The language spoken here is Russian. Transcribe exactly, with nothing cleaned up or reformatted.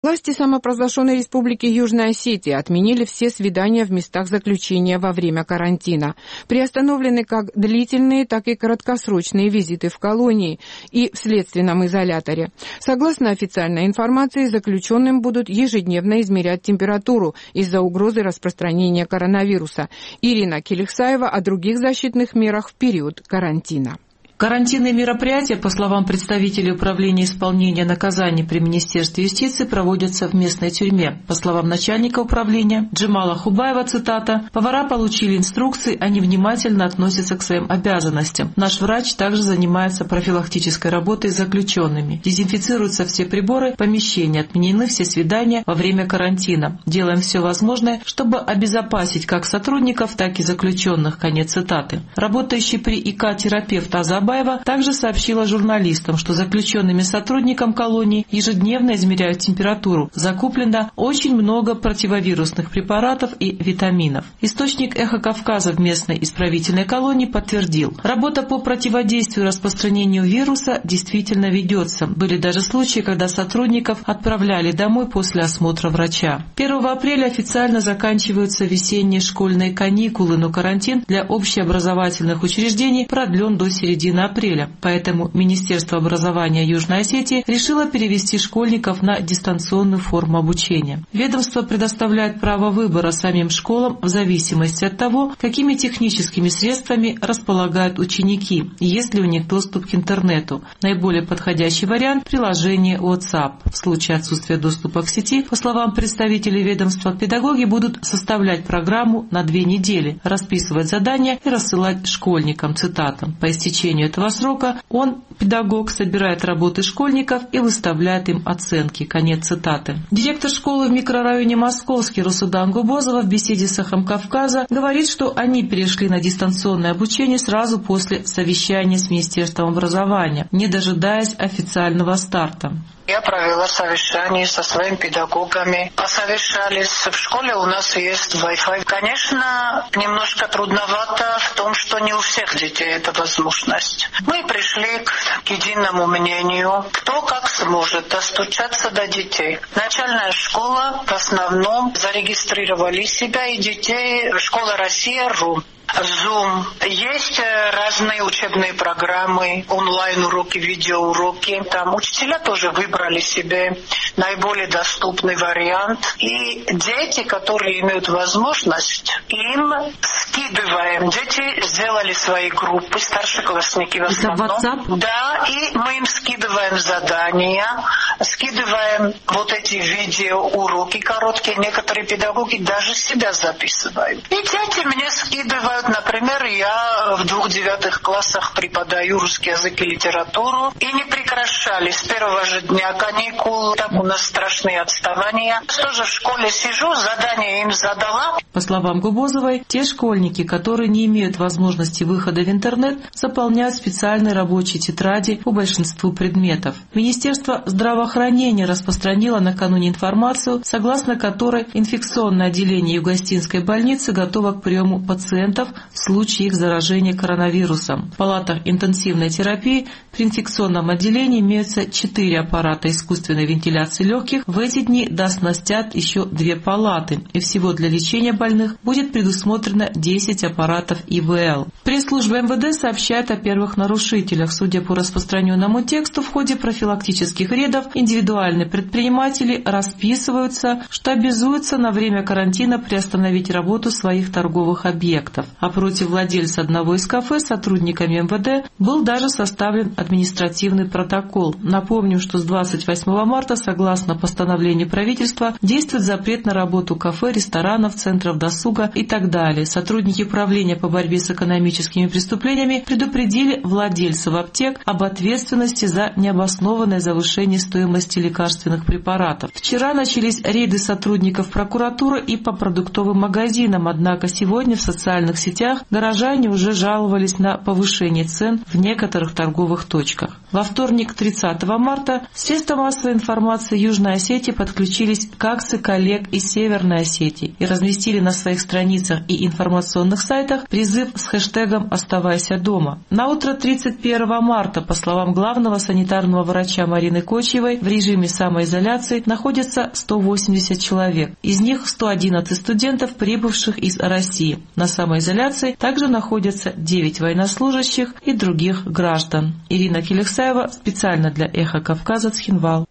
Власти самопровозглашенной республики Южная Осетия отменили все свидания в местах заключения во время карантина. Приостановлены как длительные, так и краткосрочные визиты в колонии и в следственном изоляторе. Согласно официальной информации, заключенным будут ежедневно измерять температуру из-за угрозы распространения коронавируса. Ирина Келихсаева о других защитных мерах в период карантина. Карантинные мероприятия, по словам представителей Управления исполнения наказаний при Министерстве юстиции, проводятся в местной тюрьме. По словам начальника управления Джемала Хубаева, цитата, «Повара получили инструкции, они внимательно относятся к своим обязанностям. Наш врач также занимается профилактической работой с заключенными. Дезинфицируются все приборы, помещения, отменены все свидания во время карантина. Делаем все возможное, чтобы обезопасить как сотрудников, так и заключенных». Конец цитаты. Работающий при ИК терапевт Азаба также сообщила журналистам, что заключенными сотрудникам колонии ежедневно измеряют температуру. Закуплено очень много противовирусных препаратов и витаминов. Источник «Эхо Кавказа» в местной исправительной колонии подтвердил, работа по противодействию распространению вируса действительно ведется. Были даже случаи, когда сотрудников отправляли домой после осмотра врача. первого апреля официально заканчиваются весенние школьные каникулы, но карантин для общеобразовательных учреждений продлен до середины апреля, поэтому Министерство образования Южной Осетии решило перевести школьников на дистанционную форму обучения. Ведомство предоставляет право выбора самим школам в зависимости от того, какими техническими средствами располагают ученики и есть ли у них доступ к интернету. Наиболее подходящий вариант – приложение WhatsApp. В случае отсутствия доступа к сети, по словам представителей ведомства, педагоги будут составлять программу на две недели, расписывать задания и рассылать школьникам, цитата. По истечению этого срока он, педагог, собирает работы школьников и выставляет им оценки. Конец цитаты. Директор школы в микрорайоне Московский Русудан Губозова в беседе с «Эхом Кавказа» говорит, что они перешли на дистанционное обучение сразу после совещания с Министерством образования, не дожидаясь официального старта. Я провела совещание со своими педагогами, посовещались. В школе у нас есть Wi-Fi. Конечно, немножко трудновато в том, что не у всех детей эта возможность. Мы пришли к, к единому мнению, кто как сможет достучаться до детей. Начальная школа в основном зарегистрировали себя и детей школа Россия.ру. Zoom. Есть разные учебные программы, онлайн-уроки, видеоуроки. Там учителя тоже выбрали себе наиболее доступный вариант. И дети, которые имеют возможность, им скидываем. Дети сделали свои группы, старшеклассники в основном. Да, и мы им скидываем задания, скидываем вот эти видеоуроки короткие. Некоторые педагоги даже себя записывают. И дети мне скидывают. Например, я в двух девятых классах преподаю русский язык и литературу, и не прекращали с первого же дня каникул. Так у нас страшные отставания. Тоже в школе сижу, задание им задала. По словам Губозовой, те школьники, которые не имеют возможности выхода в интернет, заполняют специальные рабочие тетради по большинству предметов. Министерство здравоохранения распространило накануне информацию, согласно которой инфекционное отделение Югостинской больницы готово к приему пациентов в случае их заражения коронавирусом. В палатах интенсивной терапии при инфекционном отделении имеются четыре аппарата искусственной вентиляции легких. В эти дни дооснастят еще две палаты, и всего для лечения больных будет предусмотрено десять аппаратов И В Л. Пресс-служба Эм Вэ Дэ сообщает о первых нарушителях. Судя по распространенному тексту, в ходе профилактических рейдов индивидуальные предприниматели расписываются, что обязуются на время карантина приостановить работу своих торговых объектов. А против владельца одного из кафе сотрудниками Эм Вэ Дэ был даже составлен административный протокол. Напомним, что с двадцать восьмого марта, согласно постановлению правительства, действует запрет на работу кафе, ресторанов, центров досуга и так далее. Сотрудники управления по борьбе с экономическими преступлениями предупредили владельцев аптек об ответственности за необоснованное завышение стоимости лекарственных препаратов. Вчера начались рейды сотрудников прокуратуры и по продуктовым магазинам, однако сегодня в социальных сетях горожане уже жаловались на повышение цен в некоторых торговых точках. Во вторник, тридцатого марта, в средства массовой информации Южной Осетии подключились к акции коллег из Северной Осетии и разместили на своих страницах и информационных сайтах призыв с хэштегом «Оставайся дома». На утро тридцать первого марта, по словам главного санитарного врача Марины Кочьевой, в режиме самоизоляции находится сто восемьдесят человек. Из них сто одиннадцать студентов, прибывших из России. На самоизоляции также находятся девять военнослужащих и других граждан. Ирина Келексаева специально для «Эхо Кавказа», Цхинвал.